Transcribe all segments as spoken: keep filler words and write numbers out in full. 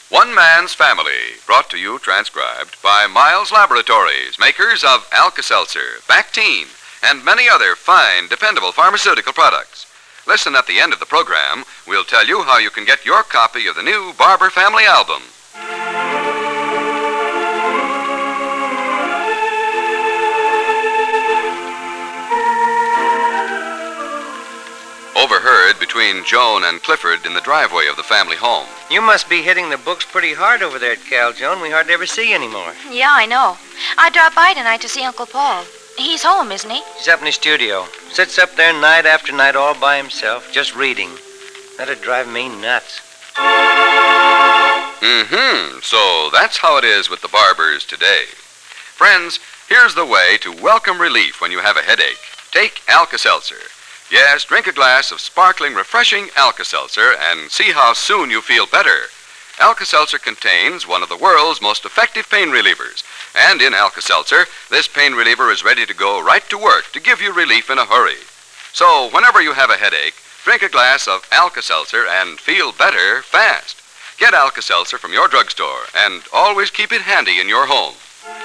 One Man's Family, brought to you transcribed by Miles Laboratories, makers of Alka-Seltzer, Bactine, and many other fine, dependable pharmaceutical products. Listen at the end of the program. We'll tell you how you can get your copy of the new Barber Family album. Overheard between Joan and Clifford in the driveway of the family home. You must be hitting the books pretty hard over there at Cal, Joan. We hardly ever see you anymore. Yeah, I know. I dropped by tonight to see Uncle Paul. He's home, isn't he? He's up in his studio. Sits up there night after night all by himself, just reading. That'd drive me nuts. Mm-hmm. So that's how it is with the barbers today. Friends, here's the way to welcome relief when you have a headache. Take Alka-Seltzer. Yes, drink a glass of sparkling, refreshing Alka-Seltzer and see how soon you feel better. Alka-Seltzer contains one of the world's most effective pain relievers. And in Alka-Seltzer, this pain reliever is ready to go right to work to give you relief in a hurry. So whenever you have a headache, drink a glass of Alka-Seltzer and feel better fast. Get Alka-Seltzer from your drugstore and always keep it handy in your home.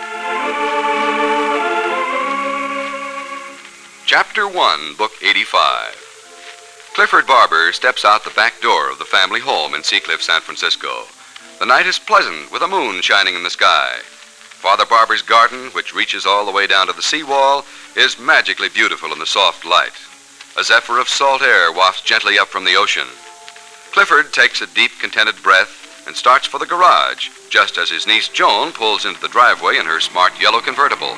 Chapter one, Book eighty-five. Clifford Barber steps out the back door of the family home in Seacliff, San Francisco. The night is pleasant with a moon shining in the sky. Father Barber's garden, which reaches all the way down to the seawall, is magically beautiful in the soft light. A zephyr of salt air wafts gently up from the ocean. Clifford takes a deep, contented breath and starts for the garage, just as his niece Joan pulls into the driveway in her smart yellow convertible.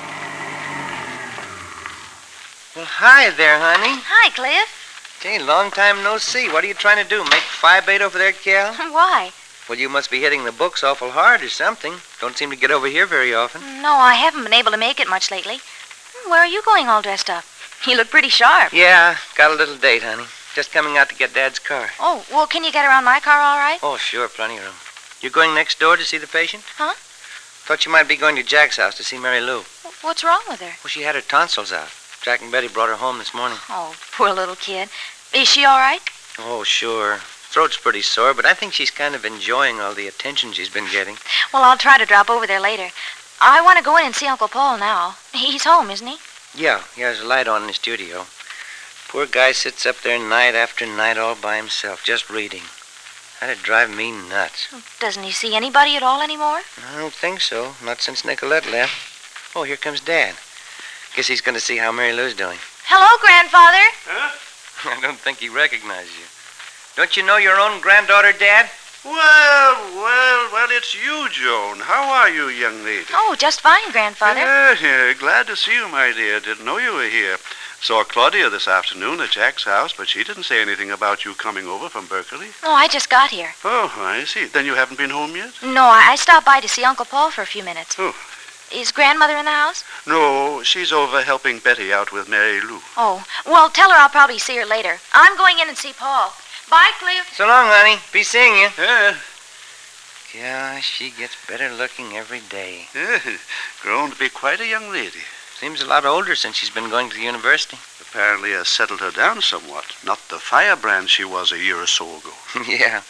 Well, hi there, honey. Hi, Cliff. Gee, long time no see. What are you trying to do, make five bait over there at Cal? Why? Well, you must be hitting the books awful hard or something. Don't seem to get over here very often. No, I haven't been able to make it much lately. Where are you going all dressed up? You look pretty sharp. Yeah, got a little date, honey. Just coming out to get Dad's car. Oh, well, can you get around my car all right? Oh, sure, plenty of room. You going next door to see the patient? Huh? Thought you might be going to Jack's house to see Mary Lou. What's wrong with her? Well, she had her tonsils out. Jack and Betty brought her home this morning. Oh, poor little kid. Is she all right? Oh, sure. Throat's pretty sore, but I think she's kind of enjoying all the attention she's been getting. Well, I'll try to drop over there later. I want to go in and see Uncle Paul now. He's home, isn't he? Yeah, he has a light on in his studio. Poor guy sits up there night after night all by himself, just reading. That'd drive me nuts. Doesn't he see anybody at all anymore? I don't think so. Not since Nicolette left. Oh, here comes Dad. Guess he's going to see how Mary Lou's doing. Hello, Grandfather. Huh? I don't think he recognizes you. Don't you know your own granddaughter, Dad? Well, well, well, it's you, Joan. How are you, young lady? Oh, just fine, Grandfather. Yeah, yeah, glad to see you, my dear. Didn't know you were here. Saw Claudia this afternoon at Jack's house, but she didn't say anything about you coming over from Berkeley. Oh, I just got here. Oh, I see. Then you haven't been home yet? No, I, I stopped by to see Uncle Paul for a few minutes. Oh. Is Grandmother in the house? No, she's over helping Betty out with Mary Lou. Oh, well, tell her I'll probably see her later. I'm going in and see Paul. Bye, Cliff. So long, honey. Be seeing you. Yeah. Gosh, she gets better looking every day. Yeah, grown to be quite a young lady. Seems a lot older since she's been going to the university. Apparently has settled her down somewhat. Not the firebrand she was a year or so ago. Yeah.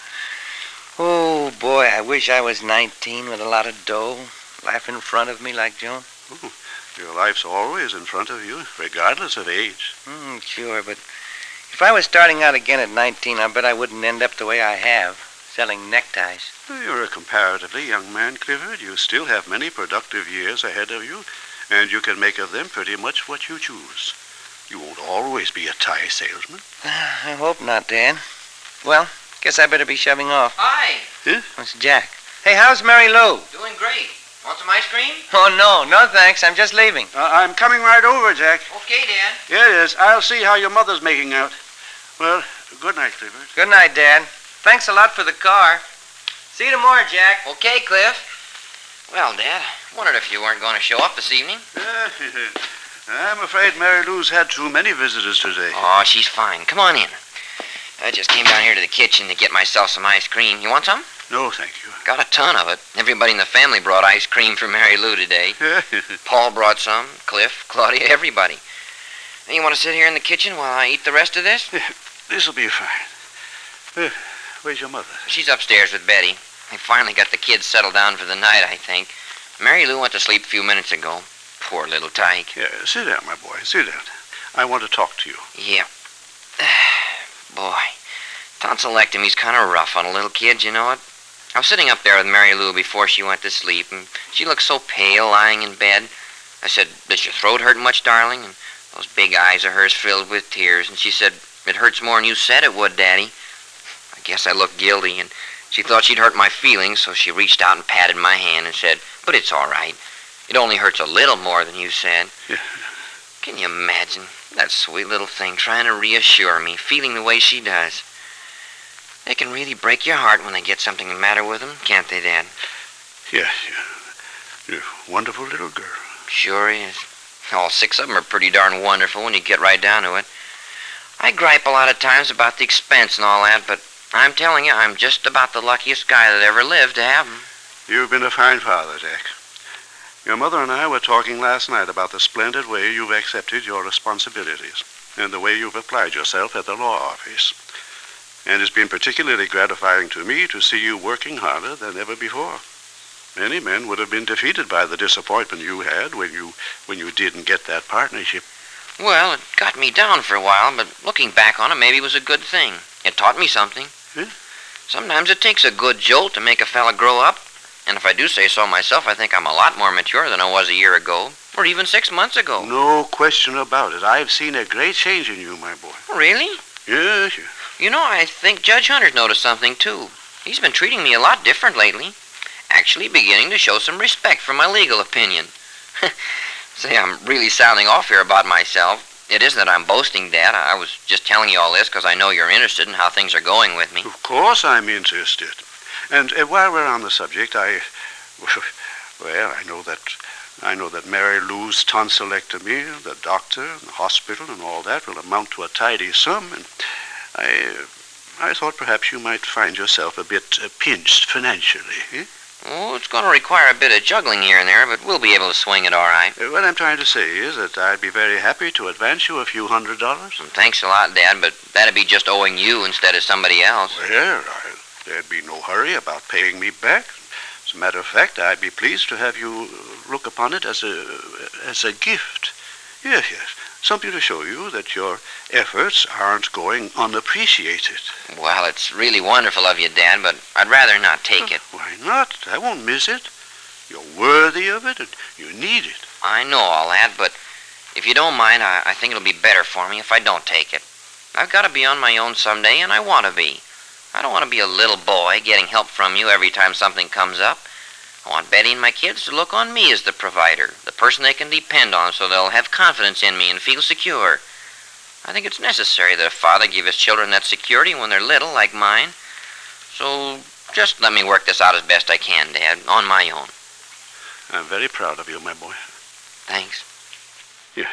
Oh, boy, I wish I was nineteen with a lot of dough. Life in front of me like Joan. Ooh, your life's always in front of you, regardless of age. Mm, sure, but if I was starting out again at nineteen, I bet I wouldn't end up the way I have, selling neckties. You're a comparatively young man, Clifford. You still have many productive years ahead of you, and you can make of them pretty much what you choose. You won't always be a tie salesman. I hope not, Dad. Well, guess I better be shoving off. Hi. Huh? It's Jack. Hey, how's Mary Lou? Doing great. Want some ice cream? Oh, no, no thanks. I'm just leaving. Uh, I'm coming right over, Jack. Okay, Dad. Yes, I'll see how your mother's making out. Well, good night, Clifford. Good night, Dad. Thanks a lot for the car. See you tomorrow, Jack. Okay, Cliff. Well, Dad, wondered if you weren't going to show up this evening. I'm afraid Mary Lou's had too many visitors today. Oh, she's fine. Come on in. I just came down here to the kitchen to get myself some ice cream. You want some? No, thank you. Got a ton of it. Everybody in the family brought ice cream for Mary Lou today. Paul brought some. Cliff, Claudia, everybody. And you want to sit here in the kitchen while I eat the rest of this? This'll be fine. Uh, where's your mother? She's upstairs with Betty. I finally got the kids settled down for the night, I think. Mary Lou went to sleep a few minutes ago. Poor little tyke. Yeah, sit down, my boy. Sit down. I want to talk to you. Yeah. Boy, tonsillectomy's kind of rough on a little kid, you know it? I was sitting up there with Mary Lou before she went to sleep, and she looked so pale lying in bed. I said, "Does your throat hurt much, darling?" And those big eyes of hers filled with tears, and she said, "It hurts more than you said it would, Daddy." I guess I looked guilty, and she thought she'd hurt my feelings, so she reached out and patted my hand and said, "But it's all right. It only hurts a little more than you said." Yeah. Can you imagine that sweet little thing trying to reassure me, feeling the way she does? They can really break your heart when they get something the matter with them, can't they, Dad? Yeah, yeah. You're a wonderful little girl. Sure is. All six of them are pretty darn wonderful when you get right down to it. I gripe a lot of times about the expense and all that, but I'm telling you, I'm just about the luckiest guy that ever lived to have 'em. You've been a fine father, Jack. Your mother and I were talking last night about the splendid way you've accepted your responsibilities and the way you've applied yourself at the law office. And it's been particularly gratifying to me to see you working harder than ever before. Many men would have been defeated by the disappointment you had when you when you didn't get that partnership. Well, it got me down for a while, but looking back on it, maybe it was a good thing. It taught me something. Yeah. Sometimes it takes a good jolt to make a fella grow up. And if I do say so myself, I think I'm a lot more mature than I was a year ago, or even six months ago. No question about it. I've seen a great change in you, my boy. Really? Yes, yes. You know, I think Judge Hunter's noticed something, too. He's been treating me a lot different lately. Actually beginning to show some respect for my legal opinion. Say, I'm really sounding off here about myself. It isn't that I'm boasting, Dad. I was just telling you all this because I know you're interested in how things are going with me. Of course I'm interested. And uh, while we're on the subject, I... Well, I know that... I know that Mary Lou's tonsillectomy, the doctor, and the hospital, and all that will amount to a tidy sum, and I... I thought perhaps you might find yourself a bit uh, pinched financially, eh? Oh, it's going to require a bit of juggling here and there, but we'll be able to swing it all right. Uh, what I'm trying to say is that I'd be very happy to advance you a few hundred dollars. And thanks a lot, Dad, but that'd be just owing you instead of somebody else. Well, I, there'd be no hurry about paying me back. As a matter of fact, I'd be pleased to have you look upon it as a as a gift. Yes, yes. Something to show you that your efforts aren't going unappreciated. Well, it's really wonderful of you, Dad, but I'd rather not take it. Why not? I won't miss it. You're worthy of it, and you need it. I know all that, but if you don't mind, I, I think it'll be better for me if I don't take it. I've got to be on my own someday, and I want to be. I don't want to be a little boy getting help from you every time something comes up. I want Betty and my kids to look on me as the provider, the person they can depend on so they'll have confidence in me and feel secure. I think it's necessary that a father give his children that security when they're little, like mine. So just let me work this out as best I can, Dad, on my own. I'm very proud of you, my boy. Thanks. Yeah.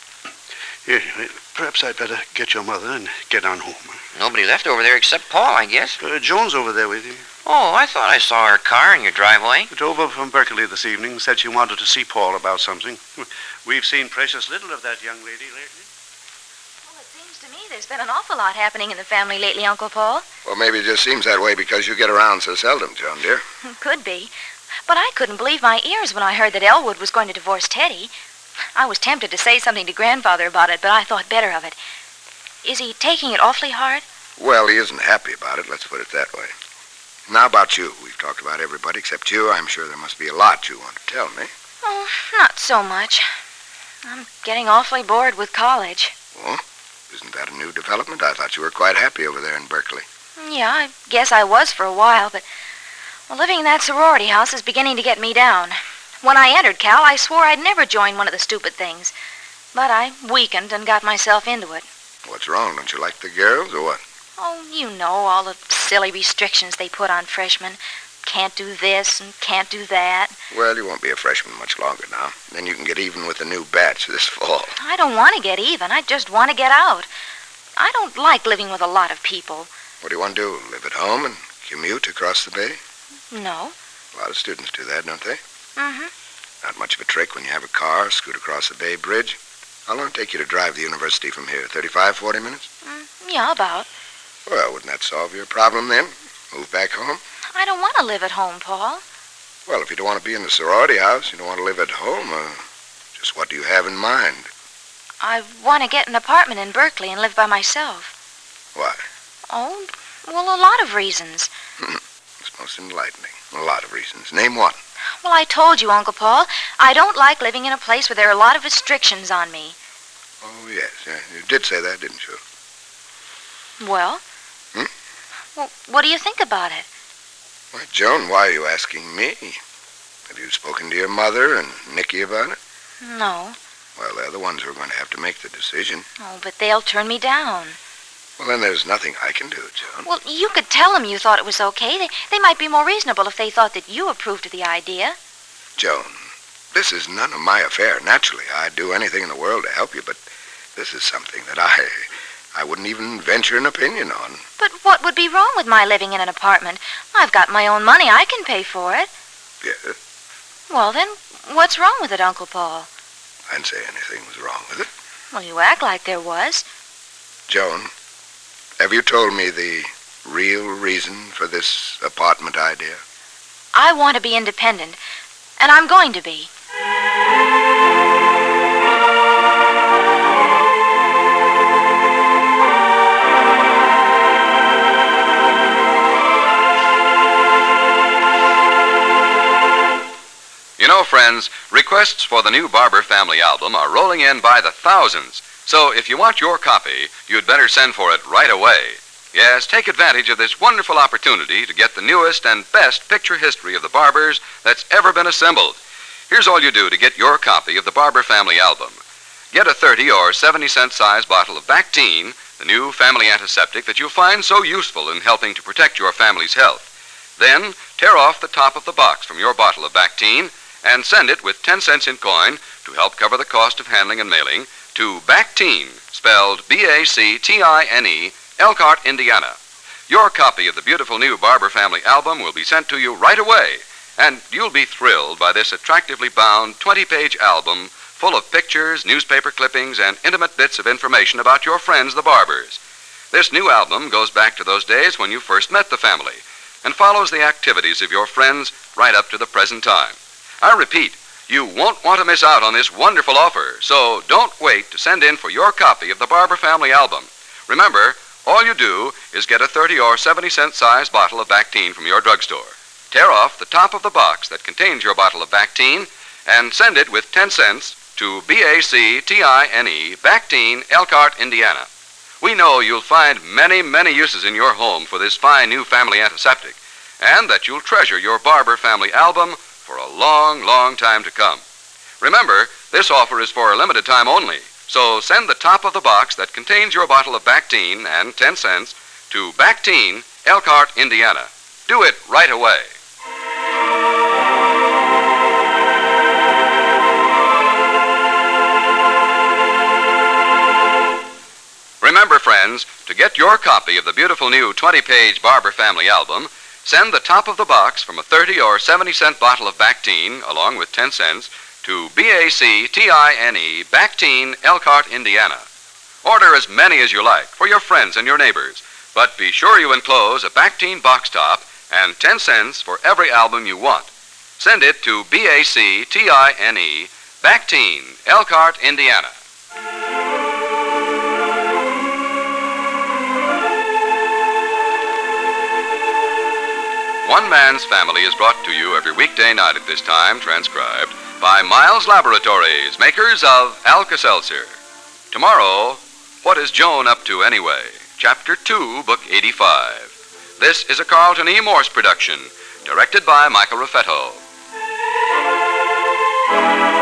Here, perhaps I'd better get your mother and get on home. Nobody left over there except Paul, I guess. Uh, Joan's over there with you. Oh, I thought I saw her car in your driveway. She drove over from Berkeley this evening, said she wanted to see Paul about something. We've seen precious little of that young lady lately. Well, it seems to me there's been an awful lot happening in the family lately, Uncle Paul. Well, maybe it just seems that way because you get around so seldom, Joan, dear. Could be. But I couldn't believe my ears when I heard that Elwood was going to divorce Teddy. I was tempted to say something to Grandfather about it, but I thought better of it. Is he taking it awfully hard? Well, he isn't happy about it, let's put it that way. Now about you. We've talked about everybody except you. I'm sure there must be a lot you want to tell me. Oh, not so much. I'm getting awfully bored with college. Well, isn't that a new development? I thought you were quite happy over there in Berkeley. Yeah, I guess I was for a while, but well, living in that sorority house is beginning to get me down. When I entered Cal, I swore I'd never join one of the stupid things. But I weakened and got myself into it. What's wrong? Don't you like the girls or what? Oh, you know, all the silly restrictions they put on freshmen. Can't do this and can't do that. Well, you won't be a freshman much longer now. Then you can get even with the new batch this fall. I don't want to get even. I just want to get out. I don't like living with a lot of people. What do you want to do? Live at home and commute across the bay? No. A lot of students do that, don't they? Mm-hmm. Not much of a trick when you have a car, scoot across the Bay Bridge. How long did it take you to drive the university from here? thirty-five, forty minutes? Mm, yeah, about. Well, wouldn't that solve your problem then? Move back home? I don't want to live at home, Paul. Well, if you don't want to be in the sorority house, you don't want to live at home, uh, just what do you have in mind? I want to get an apartment in Berkeley and live by myself. Why? Oh, well, a lot of reasons. It's most enlightening. A lot of reasons. Name one. Well, I told you, Uncle Paul, I don't like living in a place where there are a lot of restrictions on me. Oh, yes. Yeah, you did say that, didn't you? Well? Hmm? Well, what do you think about it? Why, Joan, why are you asking me? Have you spoken to your mother and Nicky about it? No. Well, they're the ones who are going to have to make the decision. Oh, but they'll turn me down. Well, then there's nothing I can do, Joan. Well, you could tell them you thought it was okay. They, they might be more reasonable if they thought that you approved of the idea. Joan, this is none of my affair. Naturally, I'd do anything in the world to help you, but this is something that I... I wouldn't even venture an opinion on. But what would be wrong with my living in an apartment? I've got my own money. I can pay for it. Yeah? Well, then, what's wrong with it, Uncle Paul? I didn't say anything was wrong with it. Well, you act like there was. Joan, have you told me the real reason for this apartment idea? I want to be independent, and I'm going to be. You know, friends, requests for the new Barber Family album are rolling in by the thousands. So if you want your copy, you'd better send for it right away. Yes, take advantage of this wonderful opportunity to get the newest and best picture history of the Barbers that's ever been assembled. Here's all you do to get your copy of the Barber Family album. Get a thirty or seventy cent size bottle of Bactine, the new family antiseptic that you'll find so useful in helping to protect your family's health. Then tear off the top of the box from your bottle of Bactine and send it with ten cents in coin to help cover the cost of handling and mailing to Bactine, spelled B A C T I N E, Elkhart, Indiana. Your copy of the beautiful new Barber Family album will be sent to you right away, and you'll be thrilled by this attractively bound twenty-page album full of pictures, newspaper clippings, and intimate bits of information about your friends, the Barbers. This new album goes back to those days when you first met the family and follows the activities of your friends right up to the present time. I repeat, you won't want to miss out on this wonderful offer, so don't wait to send in for your copy of the Barber Family album. Remember, all you do is get a thirty or seventy cent size bottle of Bactine from your drugstore. Tear off the top of the box that contains your bottle of Bactine and send it with ten cents to B A C T I N E, Bactine, Elkhart, Indiana. We know you'll find many, many uses in your home for this fine new family antiseptic, and that you'll treasure your Barber Family album for a long, long time to come. Remember, this offer is for a limited time only, so send the top of the box that contains your bottle of Bactine and ten cents to Bactine, Elkhart, Indiana. Do it right away. Remember, friends, to get your copy of the beautiful new twenty-page Barber Family album, send the top of the box from a thirty or seventy cent bottle of Bactine, along with ten cents, to B A C T I N E, Bactine, Elkhart, Indiana. Order as many as you like for your friends and your neighbors, but be sure you enclose a Bactine box top and ten cents for every album you want. Send it to B A C T I N E, Bactine, Elkhart, Indiana. One Man's Family is brought to you every weekday night at this time, transcribed by Miles Laboratories, makers of Alka-Seltzer. Tomorrow, What is Joan Up To Anyway? Chapter two, Book eighty-five. This is a Carlton E. Morse production, directed by Michael Raffetto.